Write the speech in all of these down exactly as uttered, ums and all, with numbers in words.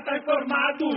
tá informado.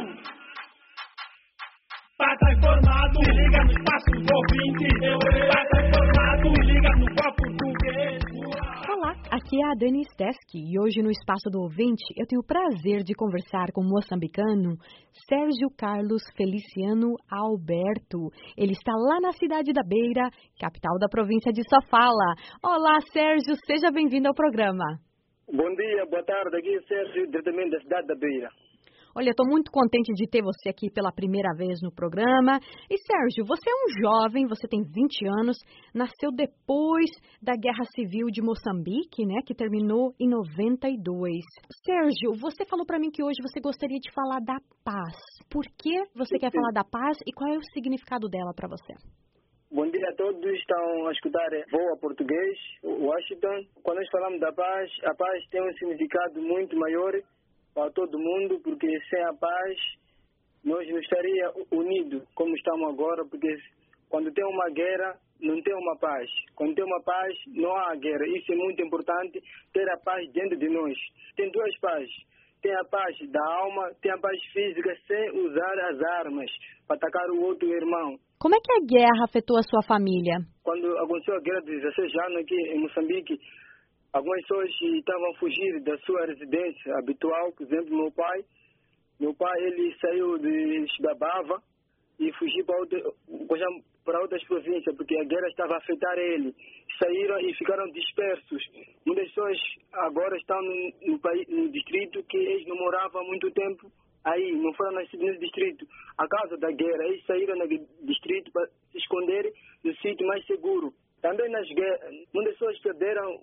Pra tá informado, se liga no espaço do ouvinte. Pra tá informado, se liga no pop português. Olá, aqui é a Dani Steski e hoje no Espaço do Ouvinte eu tenho o prazer de conversar com o moçambicano Sérgio Carlos Feliciano Alberto. Ele está lá na cidade da Beira, capital da província de Sofala. Olá, Sérgio, seja bem-vindo ao programa. Bom dia, boa tarde, aqui é Sérgio, diretamente da cidade da Beira. Olha, estou muito contente de ter você aqui pela primeira vez no programa. E, Sérgio, você é um jovem, você tem vinte anos, nasceu depois da Guerra Civil de Moçambique, né, que terminou em noventa e dois. Sérgio, você falou para mim que hoje você gostaria de falar da paz. Por que você quer falar da paz e qual é o significado dela para você? Bom dia a todos, estão a escutar Voa Português, Washington. Quando nós falamos da paz, a paz tem um significado muito maior para todo mundo, porque sem a paz nós não estaríamos unidos como estamos agora, porque quando tem uma guerra não tem uma paz. Quando tem uma paz não há guerra. Isso é muito importante, ter a paz dentro de nós. Tem duas pazes. Tem a paz da alma, tem a paz física sem usar as armas para atacar o outro irmão. Como é que a guerra afetou a sua família? Quando aconteceu a guerra de dezesseis anos aqui em Moçambique, algumas pessoas estavam a fugir da sua residência habitual. Por exemplo, meu pai. Meu pai, ele saiu de Xibabava e fugiu para, outra, para outras províncias, porque a guerra estava a afetar ele. Saíram e ficaram dispersos. Muitas pessoas agora estão no, no, país, no distrito que eles não moravam há muito tempo aí, não foram nascidos no distrito. A causa da guerra, eles saíram do distrito para se esconderem no sítio mais seguro. Também nas guerras, muitas pessoas perderam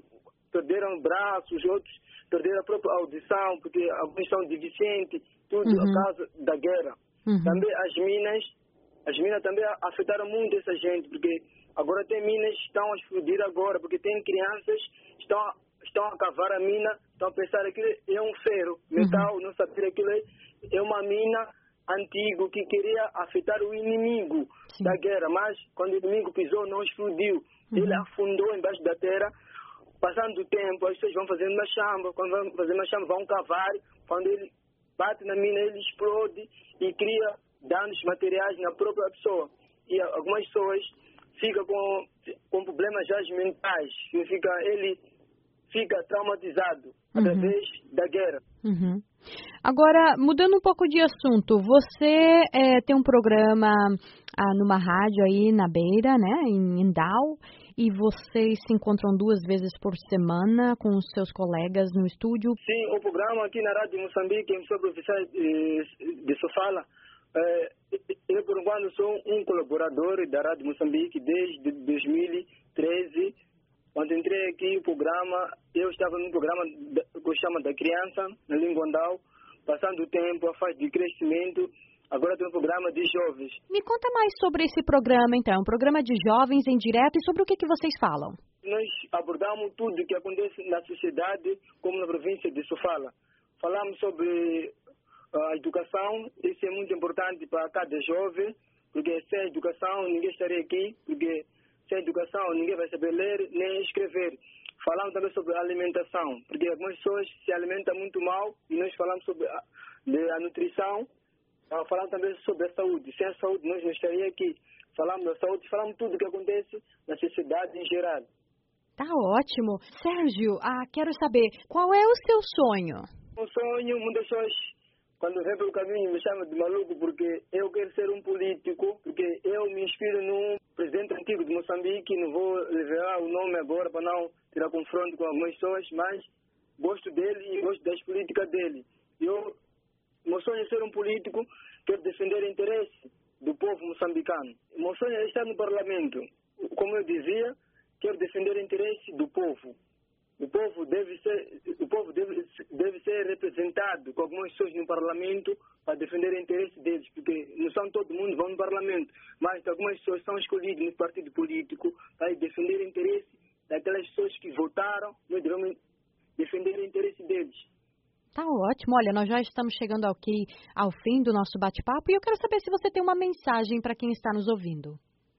perderam braços, outros perderam a própria audição, porque alguns são deficientes, tudo uhum. a causa da guerra. Uhum. Também as minas, as minas também afetaram muito essa gente, porque agora tem minas que estão a explodir agora, porque tem crianças que estão, estão a cavar a mina, estão a pensar que aquilo é um ferro, metal, uhum. não saber que aquilo é uma mina antigo que queria afetar o inimigo Sim. da guerra, mas quando o inimigo pisou não explodiu, uhum. ele afundou embaixo da terra. Passando o tempo, as pessoas vão fazendo uma chamba, quando vão fazer uma chamba, vão cavar, quando ele bate na mina, ele explode e cria danos materiais na própria pessoa. E algumas pessoas ficam com, com problemas já mentais, significa ele fica traumatizado uhum. através da guerra. Uhum. Agora, mudando um pouco de assunto, você é, tem um programa ah, numa rádio aí na Beira, né, em Indau, e vocês se encontram duas vezes por semana com os seus colegas no estúdio? Sim, o programa aqui na Rádio Moçambique, eu sou professor de, de Sofala. É, eu, por enquanto, sou um colaborador da Rádio Moçambique desde dois mil e treze. Quando entrei aqui, o programa, eu estava num programa que eu chamo da criança, na língua andal, passando o tempo, a fase de crescimento. Agora tem um programa de jovens. Me conta mais sobre esse programa, então. Um programa de jovens em direto, e sobre o que, que vocês falam? Nós abordamos tudo o que acontece na sociedade, como na província de Sofala. Falamos sobre a educação, isso é muito importante para cada jovem, porque sem educação ninguém estaria aqui, porque sem educação ninguém vai saber ler nem escrever. Falamos também sobre a alimentação, porque algumas pessoas se alimentam muito mal e nós falamos sobre a, a nutrição. Falamos também sobre a saúde. Sem a saúde nós não estaríamos aqui. Falamos da saúde, falamos tudo o que acontece na sociedade em geral. Tá ótimo. Sérgio, ah, quero saber, qual é o seu sonho? Um sonho, muitas pessoas, quando vem pelo caminho, me chamam de maluco, porque eu quero ser um político, porque eu me inspiro num presidente antigo de Moçambique, não vou revelar o nome agora para não tirar confronto com algumas pessoas, mas gosto dele e gosto das políticas dele. Eu Meu sonho é ser um político, quero defender o interesse do povo moçambicano. Meu sonho é estar no parlamento. Como eu dizia, quero defender o interesse do povo. O povo deve ser, o povo deve, deve ser representado com algumas pessoas no parlamento para defender o interesse deles, porque não são todo mundo vão no parlamento, mas algumas pessoas são escolhidas no partido político para defender o interesse daquelas pessoas que votaram, nós devemos defender o interesse deles. Tá ótimo. Olha, nós já estamos chegando aqui ao fim do nosso bate-papo e eu quero saber se você tem uma mensagem para quem está nos ouvindo.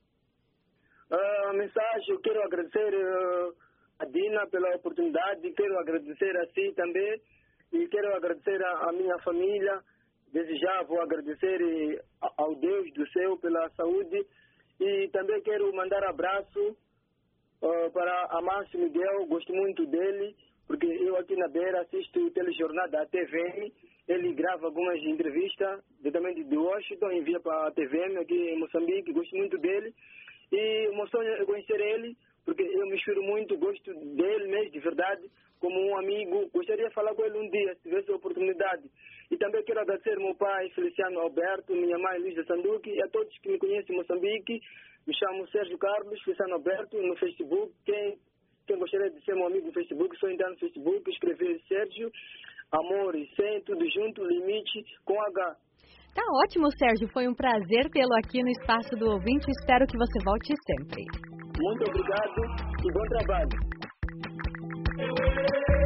Uh, a mensagem, eu quero agradecer uh, a Dina pela oportunidade, quero agradecer a si também E quero agradecer a, a minha família. Desde já vou agradecer eh, ao Deus do céu pela saúde. E também quero mandar abraço uh, para Amâncio Miguel. Gosto muito dele, porque eu aqui na Beira assisto o telejornal da T V M. Ele grava algumas entrevistas diretamente de Washington, envia para a T V M aqui em Moçambique. Gosto muito dele. E o meu sonho é conhecer ele, porque eu me inspiro muito, gosto dele mesmo, de verdade, como um amigo. Gostaria de falar com ele um dia, se tivesse a oportunidade. E também quero agradecer meu pai, Feliciano Alberto, minha mãe, Luísa Sanduque, e a todos que me conhecem em Moçambique. Me chamo Sérgio Carlos, Feliciano Alberto, no Facebook. Quem, quem gostaria de ser meu amigo no Facebook, só entrar no Facebook, escrever Sérgio, Amor e Sem, tudo junto, limite, com H. Tá ótimo, Sérgio. Foi um prazer tê-lo aqui no Espaço do Ouvinte. Espero que você volte sempre. Muito obrigado e bom trabalho.